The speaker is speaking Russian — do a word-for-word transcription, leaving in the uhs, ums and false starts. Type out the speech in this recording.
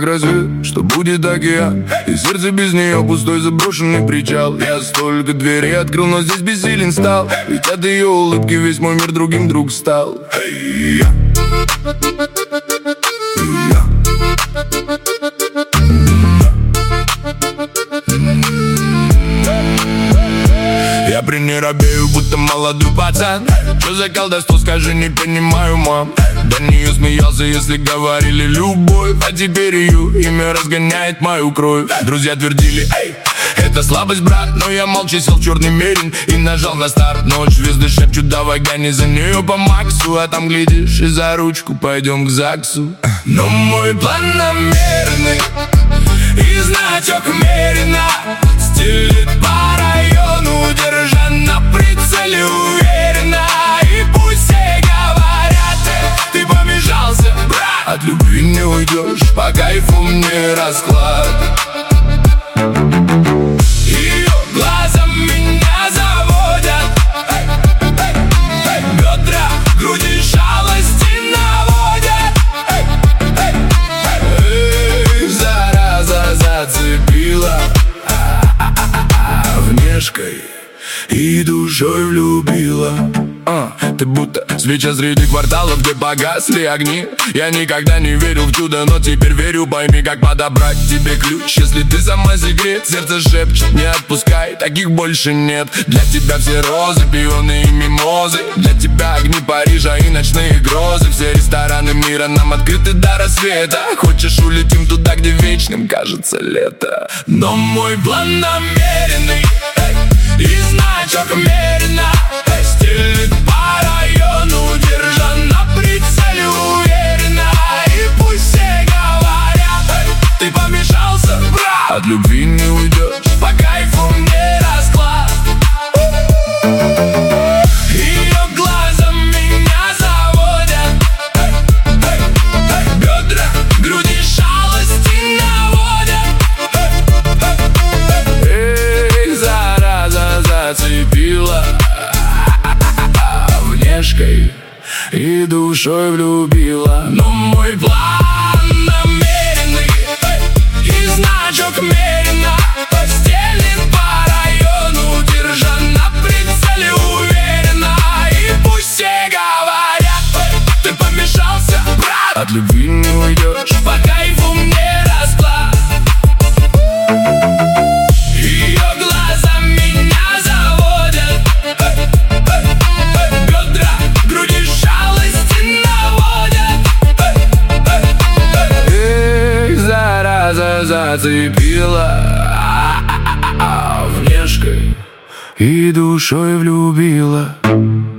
рассвет, что будет океан, и сердце без нее пустой заброшенный причал. Я столько дверей открыл, но здесь бессилен стал, ведь от ее улыбки весь мой мир другим друг стал. Hey, yeah. Я при ней робею, будто молодой пацан. Что за колдовство, скажи, не понимаю, мам. До нее смеялся, если говорили любовь, а теперь ее имя разгоняет мою кровь. Друзья твердили, эй, это слабость, брат. Но я молча сел в черный мерин и нажал на старт. Ночь, звезды шепчут, давай гони за нее по максу. А там, глядишь, и за ручку пойдем к ЗАГСу. Но мой план намеренный, и значок мерено стелит по району, держа на прицеле уверенно. И пусть все говорят, ты помешался, брат. От любви не уйдешь, по кайфу мне расклад. Ее глаза меня заводят, бедра, груди шалости наводят. Эй, зараза зацепила внешкой и душой влюбила. А, ты будто свеча среди кварталов, где погасли огни. Я никогда не верил в чудо, но теперь верю. Пойми, как подобрать тебе ключ, если ты сама секрет. Сердце шепчет, не отпускай, таких больше нет. Для тебя все розы, пионы и мимозы. Для тебя огни Парижа и ночные грозы. Все рестораны мира нам открыты до рассвета. Хочешь, улетим туда, где вечным кажется лето. Но мой план намеренный, и значок мерено стелит по району, держа на прицеле уверенно. И пусть все говорят, ты помешался, брат. От любви не уйдешь, по кайфу мне расклад. Ее глаза меня заводят, бедра, груди шалости наводят. Эй, зараза зацепила внешкой и душой влюбила. Но мой план намеренный, и значок мерено стелит по району, держа на прицеле уверенно. И пусть все говорят, ты помешался, брат. От любви не уйдешь, по кайфу мне расклад. Ее глаза меня заводят, бедра, груди шалости наводят. Эй, зараза зацепила внешкой и душой влюбила.